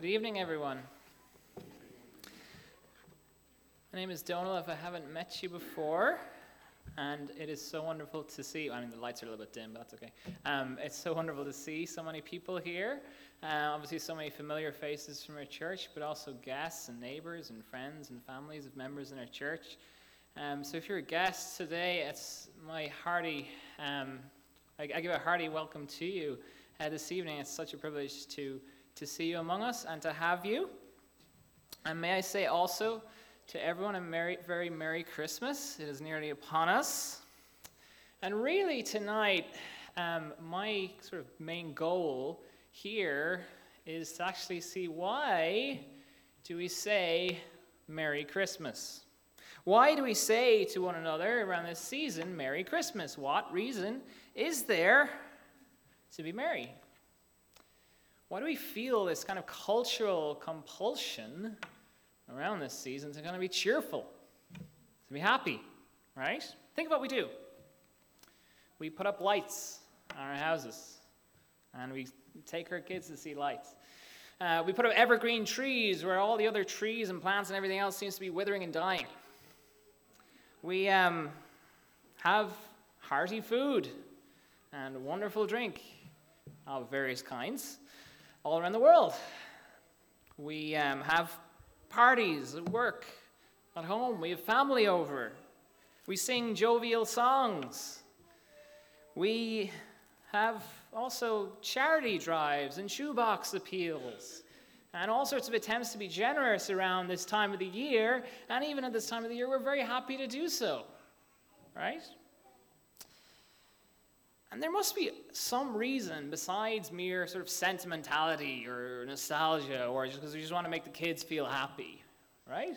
Good evening, everyone. My name is Donal, if I haven't met you before, and it is so wonderful to see. I mean, the lights are a little bit dim, but that's okay. It's so wonderful to see so many people here. Obviously, so many familiar faces from our church, but also guests and neighbors and friends and families of members in our church. So if you're a guest today, it's my hearty, I give a hearty welcome to you this evening. It's such a privilege to see you among us and to have you. And may I say also to everyone a very Merry Christmas. It is nearly upon us. And really tonight, my sort of main goal here is to actually see why do we say Merry Christmas? Why do we say to one another around this season, Merry Christmas? What reason is there to be merry? Why do we feel this kind of cultural compulsion around this season to kind of be cheerful, to be happy, right? Think of what we do. We put up lights on our houses, and we take our kids to see lights. We put up evergreen trees where all the other trees and plants and everything else seems to be withering and dying. We have hearty food and wonderful drink of various kinds all around the world. We have parties at work, at home. We have family over. We sing jovial songs. We have also charity drives and shoebox appeals and all sorts of attempts to be generous around this time of the year. And even at this time of the year, we're very happy to do so, right? And there must be some reason besides mere sort of sentimentality or nostalgia or just because we just want to make the kids feel happy, right?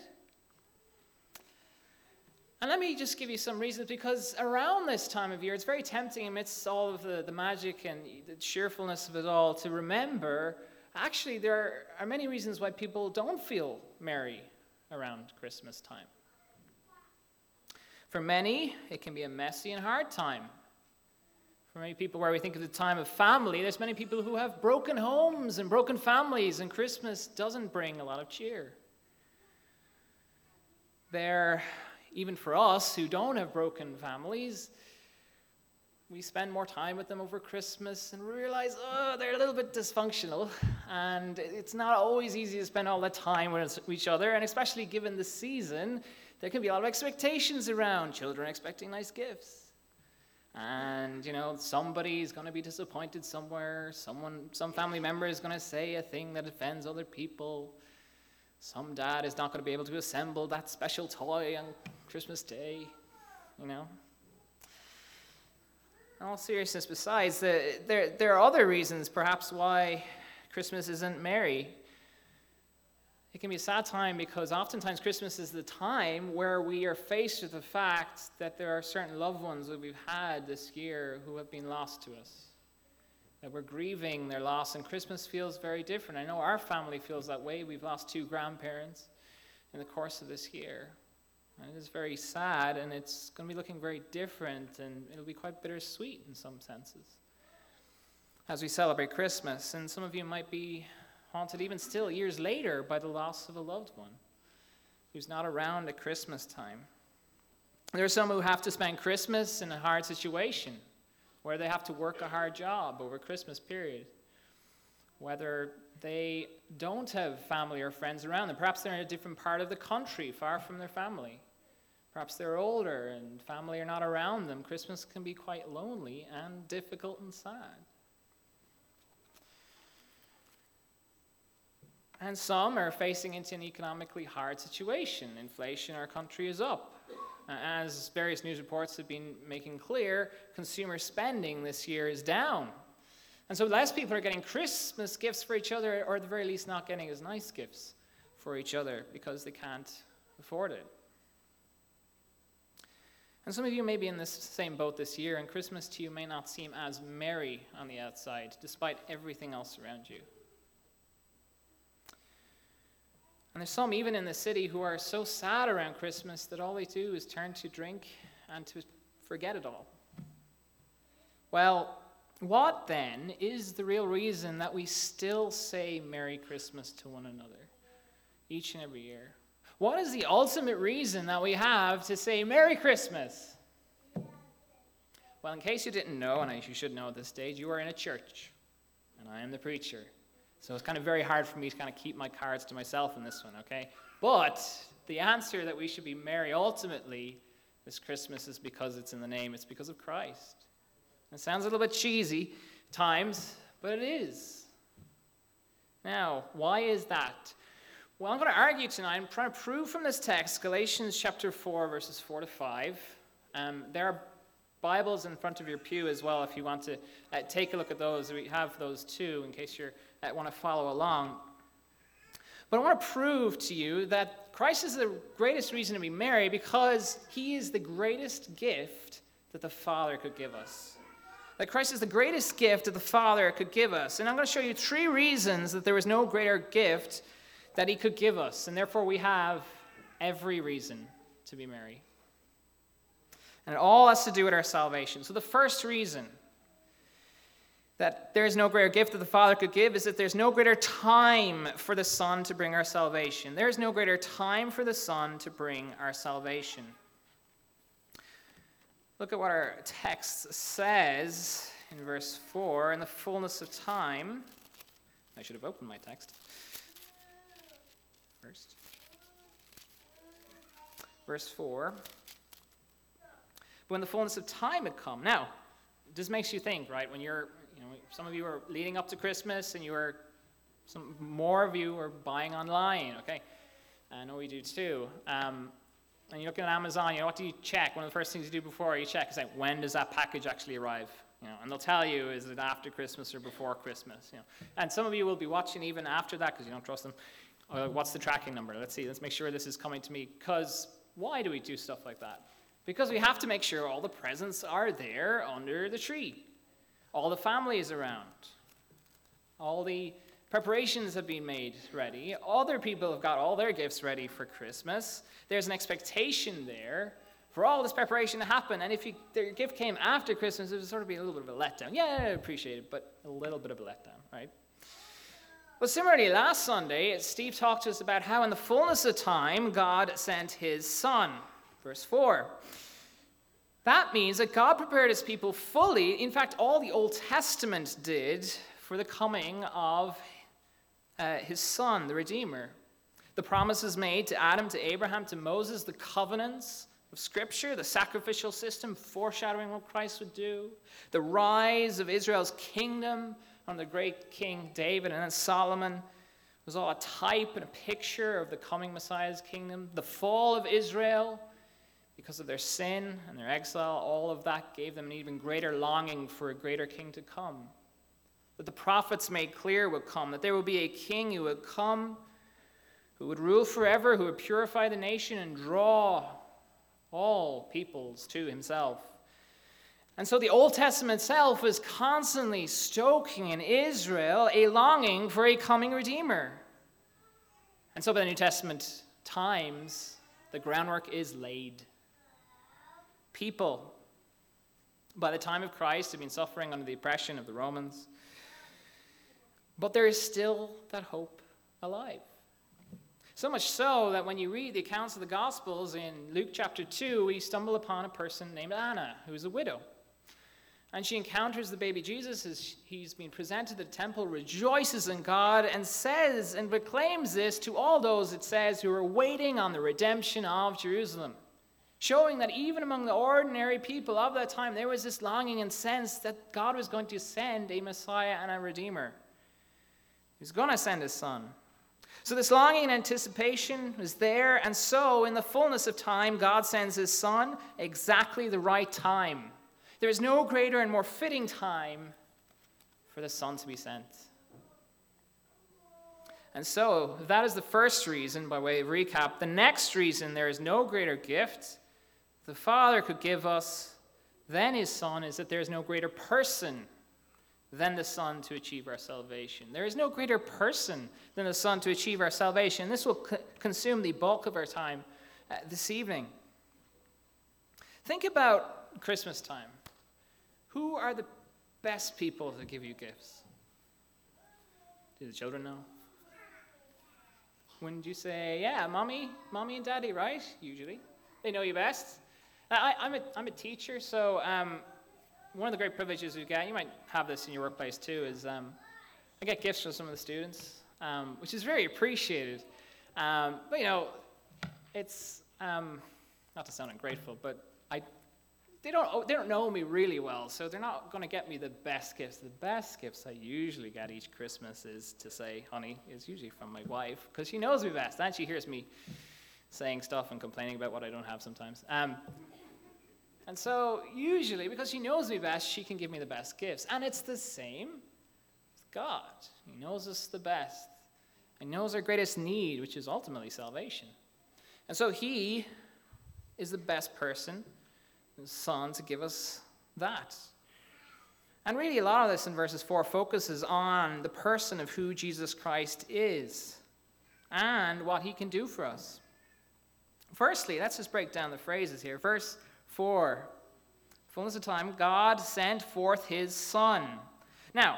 And let me just give you some reasons, because around this time of year, it's very tempting amidst all of the magic and the cheerfulness of it all to remember, actually, there are many reasons why people don't feel merry around Christmas time. For many, it can be a messy and hard time. For many people, where we think of the time of family, there's many people who have broken homes and broken families, and Christmas doesn't bring a lot of cheer. Even for us who don't have broken families, we spend more time with them over Christmas and we realize, they're a little bit dysfunctional, and it's not always easy to spend all that time with each other, and especially given the season, there can be a lot of expectations around, children expecting nice gifts. And, somebody's going to be disappointed somewhere. Some family member is going to say a thing that offends other people. Some dad is not going to be able to assemble that special toy on Christmas Day, In all seriousness, besides, there are other reasons perhaps why Christmas isn't merry. It can be a sad time because oftentimes Christmas is the time where we are faced with the fact that there are certain loved ones that we've had this year who have been lost to us, that we're grieving their loss, and Christmas feels very different. I know our family feels that way. We've lost 2 grandparents in the course of this year, and it is very sad, and it's going to be looking very different, and it'll be quite bittersweet in some senses as we celebrate Christmas. And some of you might be haunted even still years later by the loss of a loved one who's not around at Christmas time. There are some who have to spend Christmas in a hard situation where they have to work a hard job over Christmas period, whether they don't have family or friends around them. Perhaps they're in a different part of the country, far from their family. Perhaps they're older and family are not around them. Christmas can be quite lonely and difficult and sad. And some are facing into an economically hard situation. Inflation in our country is up. As various news reports have been making clear, consumer spending this year is down. And so less people are getting Christmas gifts for each other, or at the very least not getting as nice gifts for each other because they can't afford it. And some of you may be in this same boat this year, and Christmas to you may not seem as merry on the outside, despite everything else around you. And there's some even in the city who are so sad around Christmas that all they do is turn to drink and to forget it all. Well, What then is the real reason that we still say Merry Christmas to one another each and every year? What is the ultimate reason that we have to say Merry Christmas? Well, in case you didn't know, and you should know at this stage, you are in a church, and I am the preacher. So it's kind of very hard for me to kind of keep my cards to myself in this one, okay? But the answer that we should be merry ultimately this Christmas is because it's in the name. It's because of Christ. It sounds a little bit cheesy at times, but it is. Now, why is that? Well, I'm going to argue tonight. I'm trying to prove from this text, Galatians chapter 4, verses 4 to 5. There are Bibles in front of your pew as well if you want to take a look at those. We have those too in case you want to follow along. But I want to prove to you that Christ is the greatest reason to be merry because he is the greatest gift that the Father could give us. That Christ is the greatest gift that the Father could give us. And I'm going to show you 3 reasons that there was no greater gift that he could give us. And therefore we have every reason to be merry. And it all has to do with our salvation. So the first reason that there is no greater gift that the Father could give is that there's no greater time for the Son to bring our salvation. There is no greater time for the Son to bring our salvation. Look at what our text says in verse 4. In the fullness of time, I should have opened my text first. Verse 4. But when the fullness of time had come. Now, this makes you think, right? When some of you are leading up to Christmas and more of you are buying online, okay? I know we do too. And you look at Amazon, what do you check? One of the first things you do before you check is like, when does that package actually arrive? And they'll tell you, is it after Christmas or before Christmas? And some of you will be watching even after that because you don't trust them. What's the tracking number? Let's make sure this is coming to me. Because why do we do stuff like that? Because we have to make sure all the presents are there under the tree. All the family is around. All the preparations have been made ready. Other people have got all their gifts ready for Christmas. There's an expectation there for all this preparation to happen. And if their gift came after Christmas, it would sort of be a little bit of a letdown. Yeah, I appreciate it, but a little bit of a letdown, right? But similarly, last Sunday, Steve talked to us about how in the fullness of time, God sent his Son. Verse 4. That means that God prepared his people fully, in fact, all the Old Testament did, for the coming of his Son, the Redeemer. The promises made to Adam, to Abraham, to Moses, the covenants of Scripture, the sacrificial system foreshadowing what Christ would do, the rise of Israel's kingdom on the great King David and then Solomon was all a type and a picture of the coming Messiah's kingdom. The fall of Israel, because of their sin and their exile, all of that gave them an even greater longing for a greater king to come. That the prophets made clear would come, that there would be a king who would come, who would rule forever, who would purify the nation and draw all peoples to himself. And so the Old Testament itself was constantly stoking in Israel a longing for a coming Redeemer. And so by the New Testament times, the groundwork is laid. People, by the time of Christ, have been suffering under the oppression of the Romans. But there is still that hope alive. So much so that when you read the accounts of the Gospels in Luke chapter 2, we stumble upon a person named Anna, who is a widow. And she encounters the baby Jesus as he's been presented at the temple, rejoices in God, and says and proclaims this to all those, it says, who are waiting on the redemption of Jerusalem. Showing that even among the ordinary people of that time, there was this longing and sense that God was going to send a Messiah and a Redeemer. He was going to send his Son. So this longing and anticipation was there, and so in the fullness of time, God sends his Son exactly the right time. There is no greater and more fitting time for the Son to be sent. And so that is the first reason, by way of recap. The next reason there is no greater gift the Father could give us than his Son is that there is no greater person than the Son to achieve our salvation. There is no greater person than the Son to achieve our salvation. This will consume the bulk of our time this evening. Think about Christmas time. Who are the best people to give you gifts? Do the children know? Wouldn't you say, yeah, mommy and daddy, right? Usually. They know you best. I'm a teacher, so one of the great privileges we get, you might have this in your workplace too, is I get gifts from some of the students, which is very appreciated. But it's not to sound ungrateful, but they don't know me really well, so they're not going to get me the best gifts. The best gifts I usually get each Christmas is to say, honey, is usually from my wife, because she knows me best, and she hears me saying stuff and complaining about what I don't have sometimes. And so usually, because she knows me best, she can give me the best gifts. And it's the same with God. He knows us the best. He knows our greatest need, which is ultimately salvation. And so he is the best person, the Son, to give us that. And really, a lot of this in verses 4 focuses on the person of who Jesus Christ is and what he can do for us. Firstly, let's just break down the phrases here. Verse 4, fullness of time, God sent forth his Son. Now,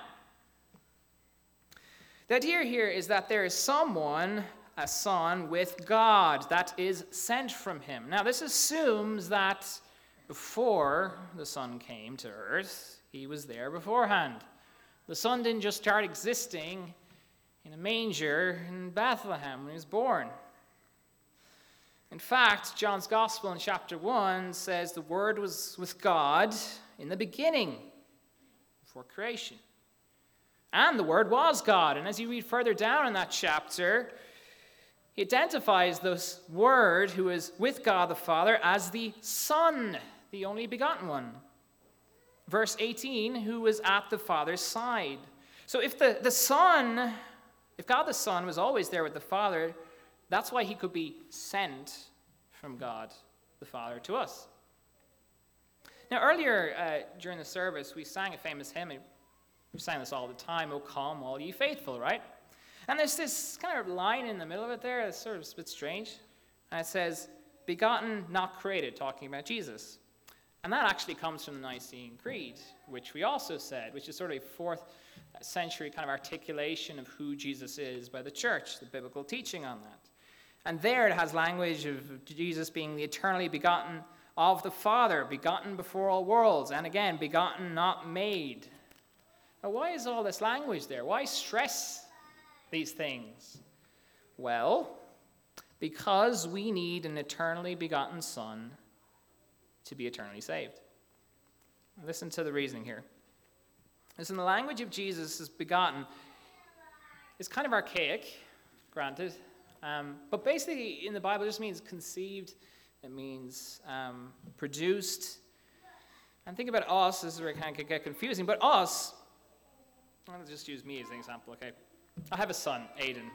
the idea here is that there is someone, a son, with God that is sent from him. Now, this assumes that before the Son came to earth, he was there beforehand. The Son didn't just start existing in a manger in Bethlehem when he was born. In fact, John's Gospel in chapter 1 says the Word was with God in the beginning, before creation. And the Word was God. And as you read further down in that chapter, he identifies this Word who is with God the Father as the Son, the only begotten one. Verse 18, who was at the Father's side. So if the Son, if God the Son was always there with the Father, that's why he could be sent from God the Father to us. Now, earlier during the service, we sang a famous hymn. We sang this all the time, O come, all ye faithful, right? And there's this kind of line in the middle of it there that's sort of a bit strange. And it says, begotten, not created, talking about Jesus. And that actually comes from the Nicene Creed, which we also said, which is sort of a 4th century kind of articulation of who Jesus is by the church, the biblical teaching on that. And there it has language of Jesus being the eternally begotten of the Father, begotten before all worlds, and again, begotten, not made. Now, why is all this language there? Why stress these things? Well, because we need an eternally begotten Son to be eternally saved. Listen to the reasoning here. Listen, the language of Jesus is begotten is kind of archaic, granted, but basically in the Bible it just means conceived, it means produced. And think about us, this is where it kind of could get confusing, but us, I'll just use me as an example, okay? I have a son, Aiden.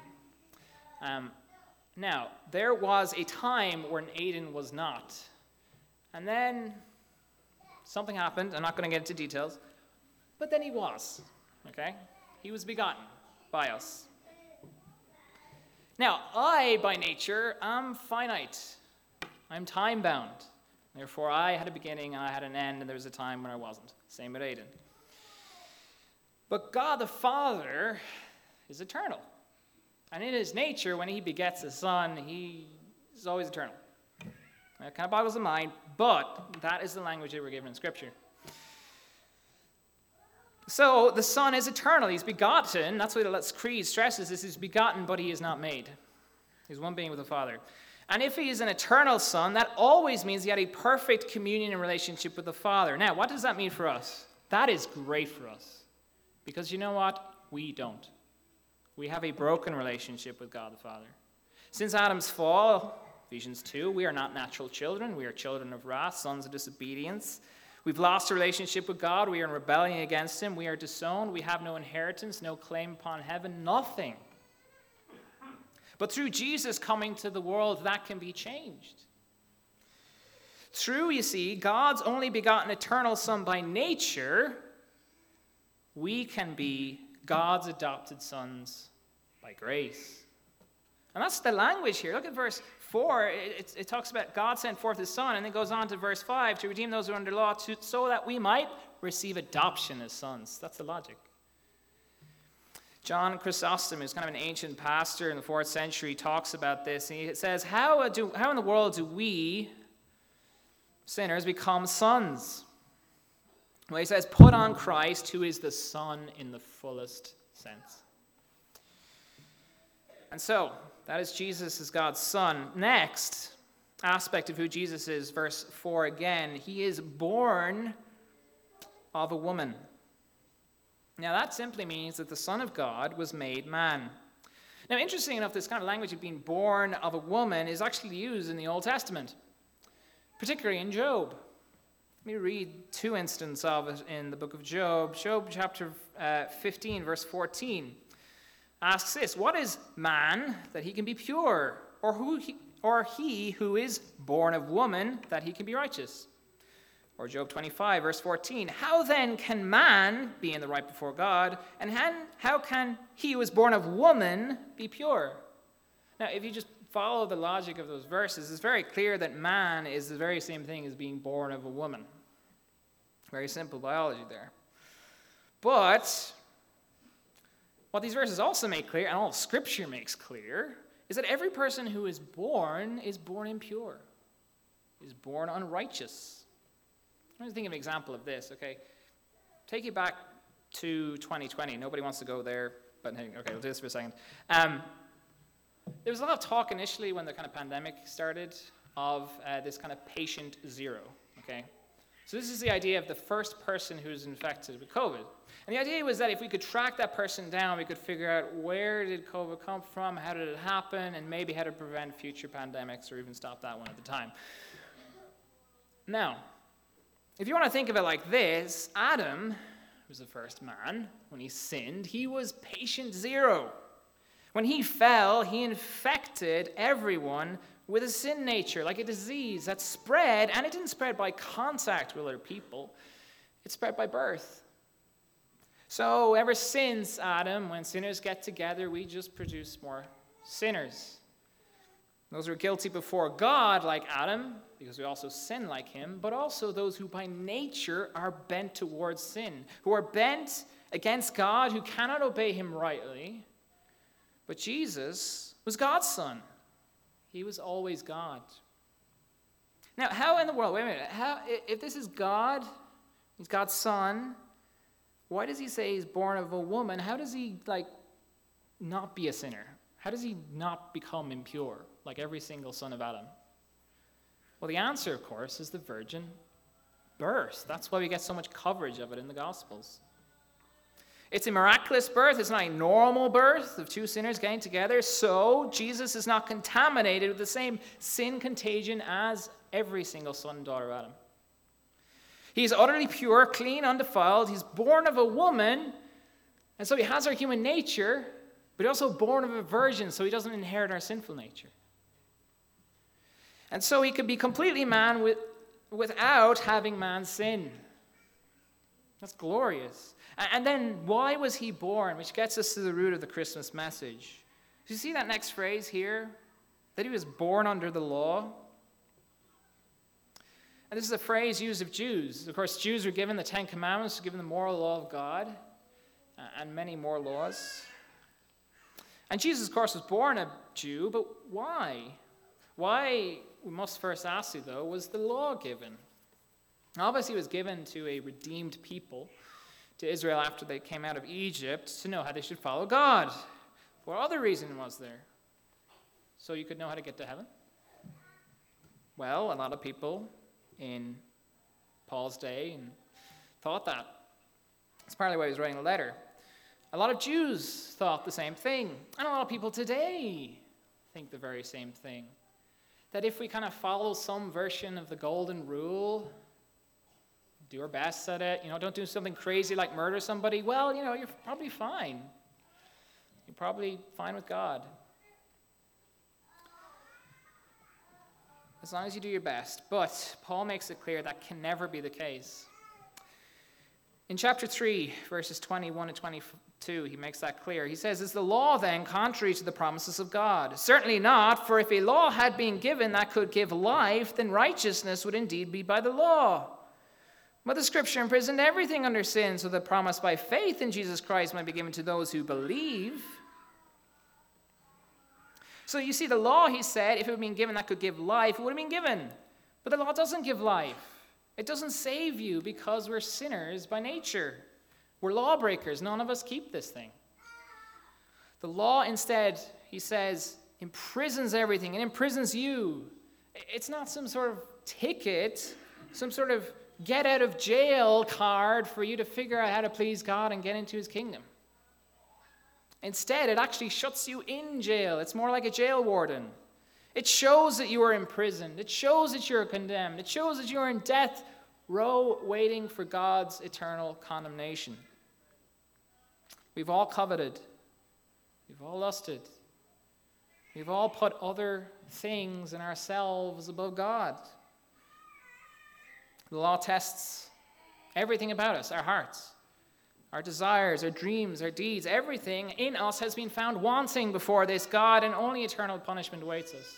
Now, there was a time when Aiden was not. And then something happened. I'm not going to get into details. But then he was. Okay? He was begotten by us. Now, I, by nature, am finite. I'm time-bound. Therefore, I had a beginning, I had an end, and there was a time when I wasn't. Same with Aiden. But God the Father is eternal. And in his nature, when he begets a son, he is always eternal. That kind of boggles the mind, but that is the language that we're given in Scripture. So the Son is eternal. He's begotten. That's what the Creed stresses. This is begotten, but he is not made. He's one being with the Father. And if he is an eternal Son, that always means he had a perfect communion and relationship with the Father. Now, what does that mean for us? That is great for us. Because you know what? We don't. We have a broken relationship with God the Father. Since Adam's fall, Ephesians 2, we are not natural children. We are children of wrath, sons of disobedience. We've lost a relationship with God. We are in rebellion against him. We are disowned. We have no inheritance, no claim upon heaven, nothing. But through Jesus coming to the world, that can be changed. Through, you see, God's only begotten eternal Son by nature, we can be God's adopted sons by grace. And that's the language here. Look at verse 4. It talks about God sent forth his Son, and then goes on to verse 5, to redeem those who are under law, so that we might receive adoption as sons. That's the logic. John Chrysostom, who's kind of an ancient pastor in the 4th century, talks about this. And he says, how in the world do we, sinners, become sons? Well, he says, put on Christ, who is the Son in the fullest sense. And so, that is Jesus as God's Son. Next aspect of who Jesus is, verse 4 again, he is born of a woman. Now, that simply means that the Son of God was made man. Now, interesting enough, this kind of language of being born of a woman is actually used in the Old Testament, particularly in Job. Let me read 2 instances of it in the book of Job. Job chapter 15, verse 14, asks this, what is man that he can be pure, or he who is born of woman that he can be righteous? Or Job 25, verse 14, how then can man be in the right before God, and how can he who is born of woman be pure? Now, if you just follow the logic of those verses, it's very clear that man is the very same thing as being born of a woman. Very simple biology there. But what these verses also make clear, and all of Scripture makes clear, is that every person who is born impure, is born unrighteous. Let me think of an example of this, okay? Take you back to 2020. Nobody wants to go there, but hey, okay, we'll do this for a second. There was a lot of talk initially when the kind of pandemic started of this kind of patient zero, okay? So this is the idea of the first person who's infected with COVID. And the idea was that if we could track that person down, we could figure out where did COVID come from, how did it happen, and maybe how to prevent future pandemics or even stop that one at the time. Now, if you want to think of it like this, Adam was the first man. When he sinned, he was patient zero. When he fell, he infected everyone with a sin nature, like a disease that spread, and it didn't spread by contact with other people. It spread by birth. So ever since Adam, when sinners get together, we just produce more sinners. Those who are guilty before God, like Adam, because we also sin like him, but also those who by nature are bent towards sin, who are bent against God, who cannot obey him rightly. But Jesus was God's Son. He was always God. Now, how in the world, wait a minute, if this is God, he's God's Son, why does he say he's born of a woman? How does he, not be a sinner? How does he not become impure, like every single son of Adam? Well, the answer, of course, is the virgin birth. That's why we get so much coverage of it in the Gospels. It's a miraculous birth. It's not a normal birth of two sinners getting together. So Jesus is not contaminated with the same sin contagion as every single son and daughter of Adam. He's utterly pure, clean, undefiled. He's born of a woman, and so he has our human nature, but he's also born of a virgin, so he doesn't inherit our sinful nature. And so he could be completely man without having man's sin. That's glorious. And then why was he born? Which gets us to the root of the Christmas message. Do you see that next phrase here? That he was born under the law. And this is a phrase used of Jews. Of course, Jews were given the Ten Commandments, given the moral law of God, and many more laws. And Jesus, of course, was born a Jew, but why? Why, we must first ask you, though, was the law given? Obviously, it was given to a redeemed people, to Israel after they came out of Egypt, to know how they should follow God. What other reason was there? So you could know how to get to heaven? Well, a lot of people in Paul's day thought that. That's partly why he was writing the letter. A lot of Jews thought the same thing. And a lot of people today think the very same thing. That if we kind of follow some version of the golden rule, do our best at it, don't do something crazy like murder somebody, well, you're probably fine. You're probably fine with God. As long as you do your best. But Paul makes it clear that can never be the case. In chapter 3, verses 21 and 22, he makes that clear. He says, "Is the law then contrary to the promises of God? Certainly not, for if a law had been given that could give life, then righteousness would indeed be by the law. But the Scripture imprisoned everything under sin, so that promise by faith in Jesus Christ might be given to those who believe." So you see, the law, he said, if it had been given that could give life, it would have been given. But the law doesn't give life. It doesn't save you because we're sinners by nature. We're lawbreakers. None of us keep this thing. The law instead, he says, imprisons everything and imprisons you. It's not some sort of ticket, some sort of get out of jail card for you to figure out how to please God and get into his kingdom. Instead, it actually shuts you in jail. It's more like a jail warden. It shows that you are imprisoned. It shows that you're condemned. It shows that you're in death row waiting for God's eternal condemnation. We've all coveted. We've all lusted. We've all put other things and ourselves above God. The law tests everything about us, our hearts, our desires, our dreams, our deeds. Everything in us has been found wanting before this God, and only eternal punishment awaits us.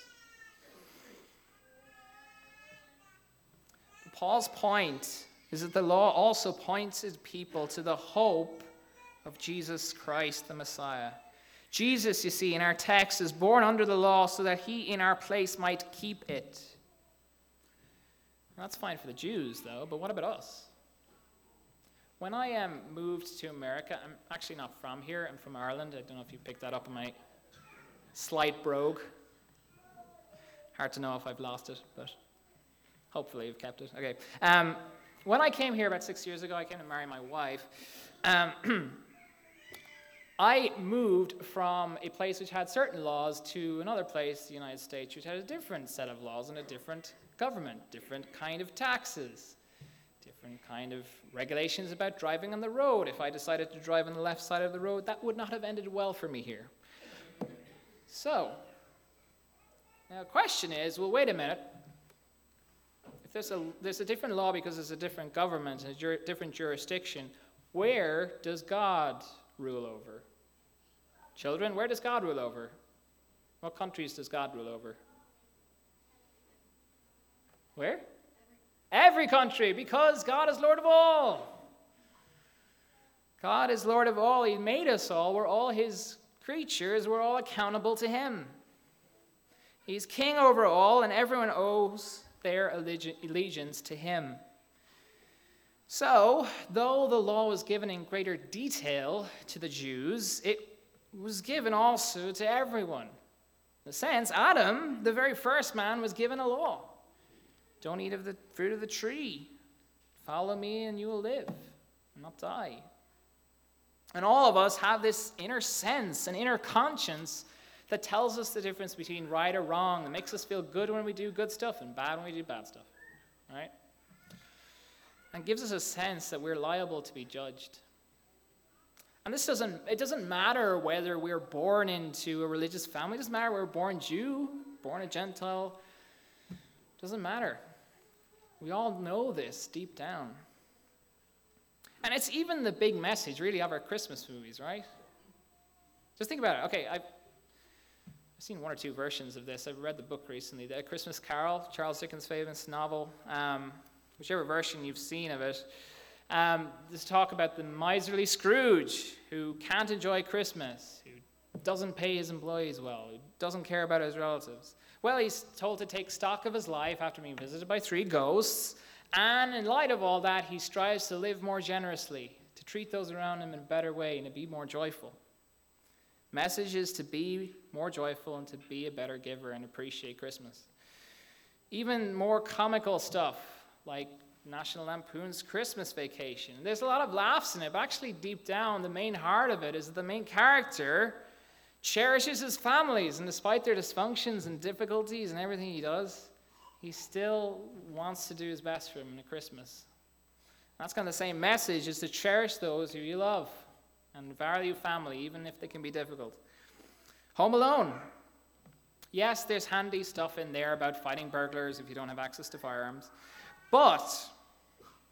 Paul's point is that the law also pointed people to the hope of Jesus Christ, the Messiah. Jesus, you see, in our text is born under the law so that he in our place might keep it. That's fine for the Jews, though, but what about us? When I moved to America, I'm actually not from here, I'm from Ireland. I don't know if you picked that up in my slight brogue. Hard to know if I've lost it, but hopefully you've kept it. Okay. When I came here about 6 years ago, I came to marry my wife. I moved from a place which had certain laws to another place, the United States, which had a different set of laws and a different government, different kind of taxes, different kind of regulations about driving on the road. If I decided to drive on the left side of the road, that would not have ended well for me here. So, now the question is, well, wait a minute. If there's a different law because there's a different government and a different jurisdiction, where does God rule over? Children, where does God rule over? What countries does God rule over? Where? Every country, because God is Lord of all. God is Lord of all. He made us all. We're all his creatures. We're all accountable to him. He's king over all, and everyone owes their allegiance to him. So, though the law was given in greater detail to the Jews, it was given also to everyone. In a sense, Adam, the very first man, was given a law. Don't eat of the fruit of the tree. Follow me and you will live and not die. And all of us have this inner sense, an inner conscience that tells us the difference between right or wrong, that makes us feel good when we do good stuff and bad when we do bad stuff. Right? And gives us a sense that we're liable to be judged. And it doesn't matter whether we're born into a religious family. It doesn't matter whether we're born Jew, born a Gentile. It doesn't matter. We all know this deep down. And it's even the big message, really, of our Christmas movies, right? Just think about it. Okay, I've seen one or two versions of this. I've read the book recently, The Christmas Carol, Charles Dickens' famous novel. Whichever version you've seen of it, there's talk about the miserly Scrooge who can't enjoy Christmas, who doesn't pay his employees well, who doesn't care about his relatives. Well, he's told to take stock of his life after being visited by 3 ghosts, and in light of all that, he strives to live more generously, to treat those around him in a better way, and to be more joyful. Message is to be more joyful and to be a better giver and appreciate Christmas. Even more comical stuff, like National Lampoon's Christmas Vacation. There's a lot of laughs in it, but actually deep down, the main heart of it is that the main character cherishes his families, and despite their dysfunctions and difficulties and everything he does, he still wants to do his best for them at Christmas. That's kind of the same message, is to cherish those who you love and value family, even if they can be difficult. Home Alone. Yes, there's handy stuff in there about fighting burglars if you don't have access to firearms. But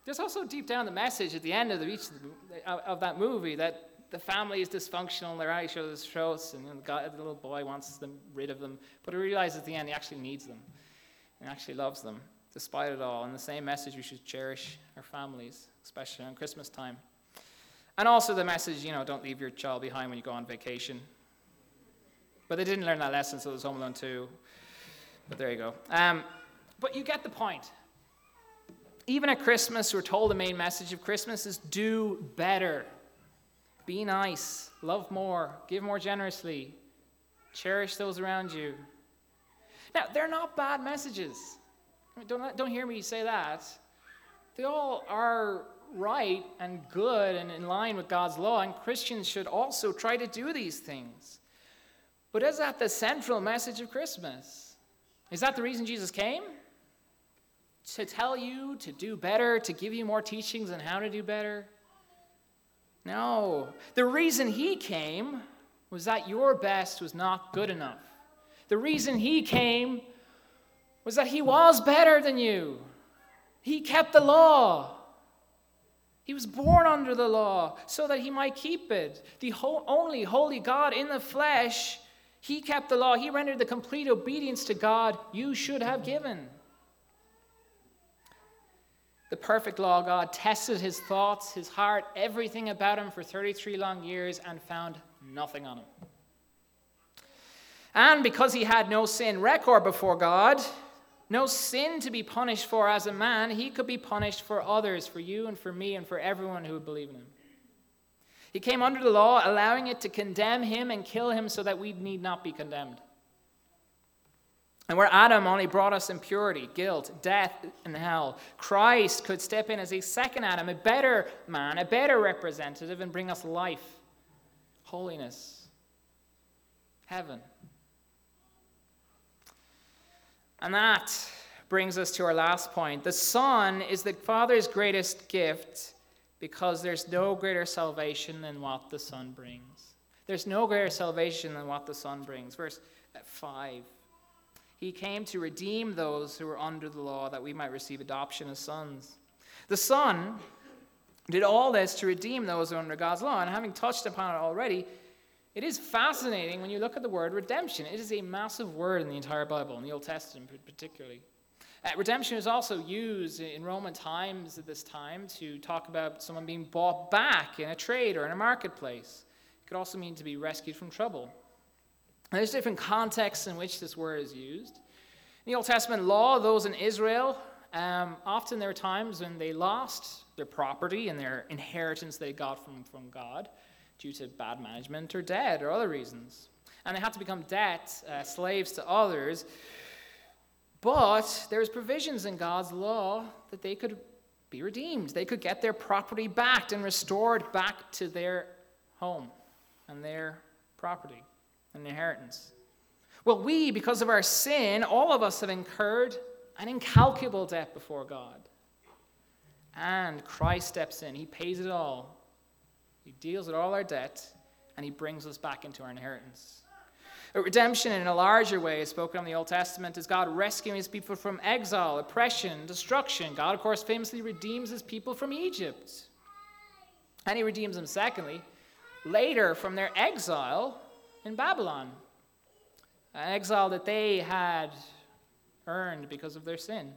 There's also deep down the message at the end of that movie that the family is dysfunctional, they're out each other's throats, and the little boy wants them rid of them. But he realizes at the end he actually needs them and actually loves them, despite it all. And the same message, we should cherish our families, especially on Christmas time. And also the message, don't leave your child behind when you go on vacation. But they didn't learn that lesson, so it was Home Alone 2. But there you go. But you get the point. Even at Christmas, we're told the main message of Christmas is do better. Be nice, love more, give more generously, cherish those around you. Now, they're not bad messages. Don't hear me say that. They all are right and good and in line with God's law, and Christians should also try to do these things. But is that the central message of Christmas? Is that the reason Jesus came? To tell you to do better, to give you more teachings on how to do better? No. The reason he came was that your best was not good enough. The reason he came was that he was better than you. He kept the law. He was born under the law so that he might keep it. The only holy God in the flesh, he kept the law. He rendered the complete obedience to God you should have given. The perfect law of God tested his thoughts, his heart, everything about him for 33 long years and found nothing on him. And because he had no sin record before God, no sin to be punished for as a man, he could be punished for others, for you and for me and for everyone who would believe in him. He came under the law, allowing it to condemn him and kill him so that we need not be condemned. And where Adam only brought us impurity, guilt, death, and hell, Christ could step in as a second Adam, a better man, a better representative, and bring us life, holiness, heaven. And that brings us to our last point. The Son is the Father's greatest gift because there's no greater salvation than what the Son brings. There's no greater salvation than what the Son brings. Verse 5. He came to redeem those who were under the law that we might receive adoption as sons. The Son did all this to redeem those who are under God's law. And having touched upon it already, it is fascinating when you look at the word redemption. It is a massive word in the entire Bible, in the Old Testament particularly. Redemption is also used in Roman times at this time to talk about someone being bought back in a trade or in a marketplace. It could also mean to be rescued from trouble. There's different contexts in which this word is used. In the Old Testament law, those in Israel, often there were times when they lost their property and their inheritance they got from God due to bad management or debt or other reasons. And they had to become slaves to others. But there was provisions in God's law that they could be redeemed. They could get their property back and restored back to their home and their property. An inheritance. Well, we, because of our sin, all of us have incurred an incalculable debt before God. And Christ steps in. He pays it all. He deals with all our debt, and he brings us back into our inheritance. Redemption, in a larger way, is spoken of in the Old Testament as God rescuing his people from exile, oppression, destruction. God, of course, famously redeems his people from Egypt. And he redeems them, secondly, later from their exile in Babylon, an exile that they had earned because of their sin.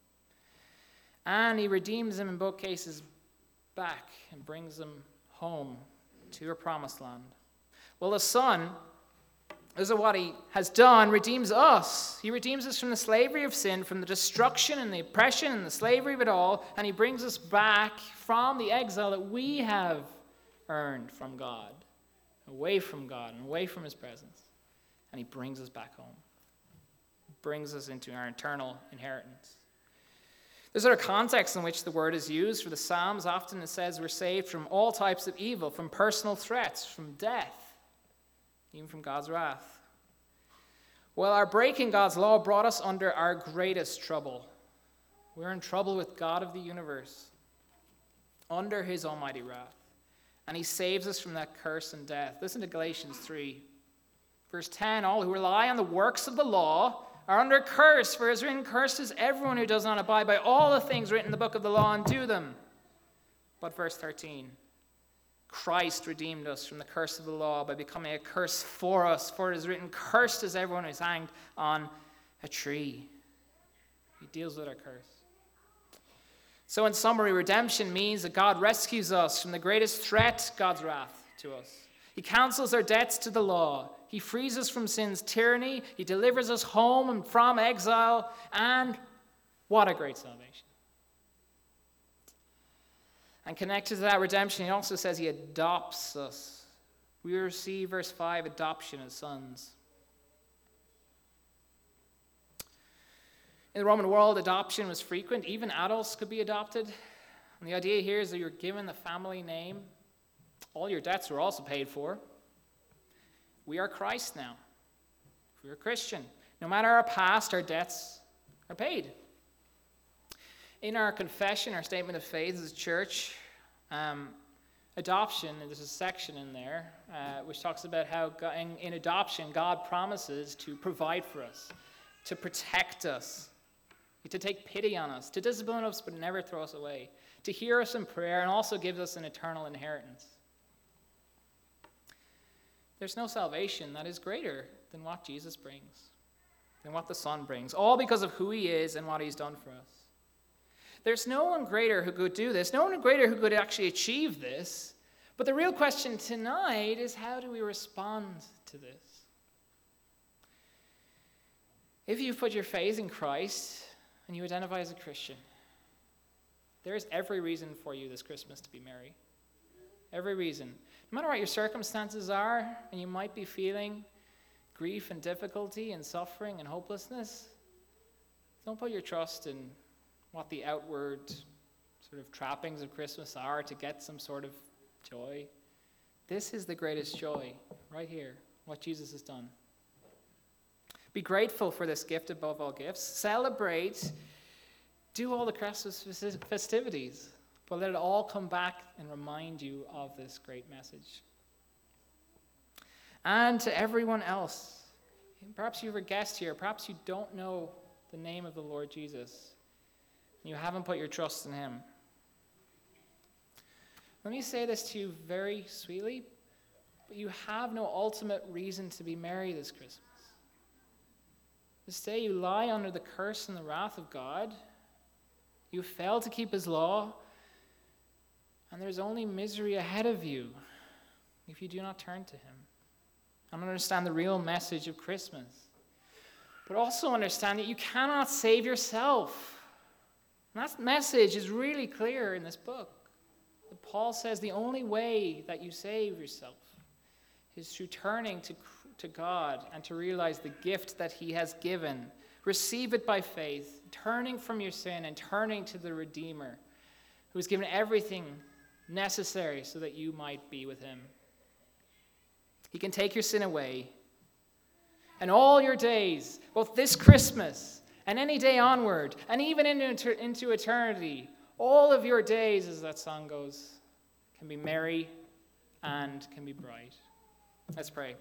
And he redeems them in both cases back and brings them home to a promised land. Well, the Son, because of what he has done, redeems us. He redeems us from the slavery of sin, from the destruction and the oppression and the slavery of it all, and he brings us back from the exile that we have earned from God. Away from God and away from his presence. And he brings us back home. Brings us into our eternal inheritance. There's other contexts in which the word is used. For the Psalms, often it says we're saved from all types of evil, from personal threats, from death, even from God's wrath. Well, our breaking God's law brought us under our greatest trouble. We're in trouble with God of the universe, under his almighty wrath. And he saves us from that curse and death. Listen to Galatians 3. Verse 10, all who rely on the works of the law are under curse, for it is written, cursed is everyone who does not abide by all the things written in the book of the law and do them. But verse 13, Christ redeemed us from the curse of the law by becoming a curse for us. For it is written, cursed is everyone who is hanged on a tree. He deals with our curse. So in summary, redemption means that God rescues us from the greatest threat, God's wrath, to us. He cancels our debts to the law. He frees us from sin's tyranny. He delivers us home and from exile. And what a great salvation. And connected to that redemption, he also says he adopts us. We receive, verse 5, adoption as sons. In the Roman world, adoption was frequent. Even adults could be adopted. And the idea here is that you're given the family name. All your debts were also paid for. We are Christ now. If we're a Christian, no matter our past, our debts are paid. In our confession, our statement of faith as a church, adoption, and there's a section in there which talks about how in adoption, God promises to provide for us, to protect us, to take pity on us, to discipline us but never throw us away, to hear us in prayer, and also gives us an eternal inheritance. There's no salvation that is greater than what Jesus brings, than what the Son brings, all because of who he is and what he's done for us. There's no one greater who could do this, no one greater who could actually achieve this, but the real question tonight is, how do we respond to this? If you've put your faith in Christ and you identify as a Christian, there is every reason for you this Christmas to be merry. Every reason. No matter what your circumstances are, and you might be feeling grief and difficulty and suffering and hopelessness, don't put your trust in what the outward sort of trappings of Christmas are to get some sort of joy. This is the greatest joy, right here, what Jesus has done. Be grateful for this gift above all gifts. Celebrate. Do all the Christmas festivities. But let it all come back and remind you of this great message. And to everyone else, perhaps you're a guest here, perhaps you don't know the name of the Lord Jesus, and you haven't put your trust in him. Let me say this to you very sweetly, but you have no ultimate reason to be merry this Christmas. This day you lie under the curse and the wrath of God. You fail to keep his law. And there's only misery ahead of you if you do not turn to him and understand the real message of Christmas. But also understand that you cannot save yourself. And that message is really clear in this book. Paul says the only way that you save yourself is through turning to God and to realize the gift that he has given. Receive it by faith, turning from your sin and turning to the Redeemer who has given everything necessary so that you might be with him. He can take your sin away. And all your days, both this Christmas and any day onward, and even into eternity, all of your days, as that song goes, can be merry and can be bright. Let's pray.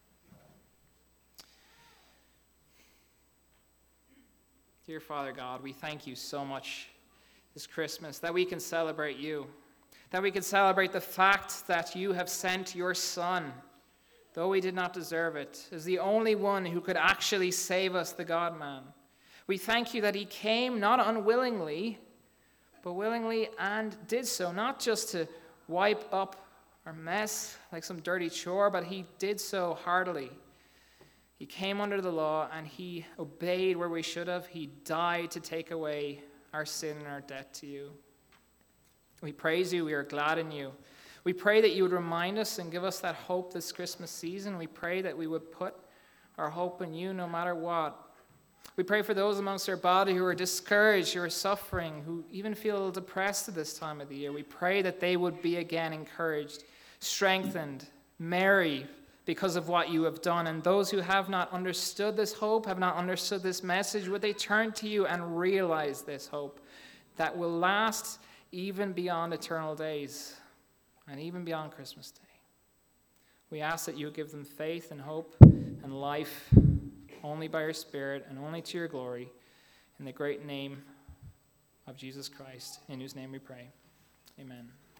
Dear Father God, we thank you so much this Christmas that we can celebrate you, that we can celebrate the fact that you have sent your Son, though we did not deserve it, as the only one who could actually save us, the God-man. We thank you that he came not unwillingly, but willingly, and did so, not just to wipe up our mess like some dirty chore, but he did so heartily. He came under the law, and he obeyed where we should have. He died to take away our sin and our debt to you. We praise you. We are glad in you. We pray that you would remind us and give us that hope this Christmas season. We pray that we would put our hope in you no matter what. We pray for those amongst our body who are discouraged, who are suffering, who even feel a little depressed at this time of the year. We pray that they would be again encouraged, strengthened, merry because of what you have done. And those who have not understood this hope, have not understood this message, would they turn to you and realize this hope that will last even beyond eternal days and even beyond Christmas Day. We ask that you give them faith and hope and life only by your Spirit and only to your glory, in the great name of Jesus Christ, in whose name we pray. Amen.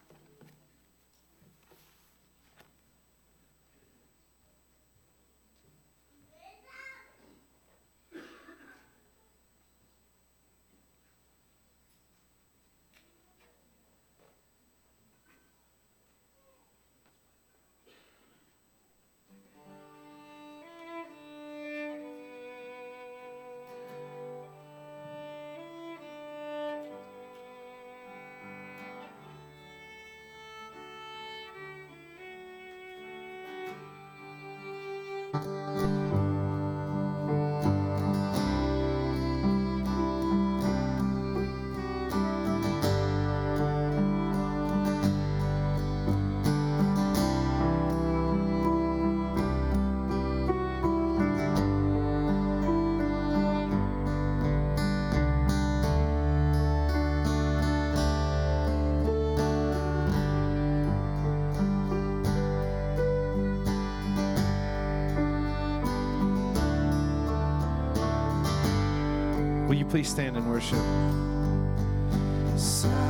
you please stand and worship?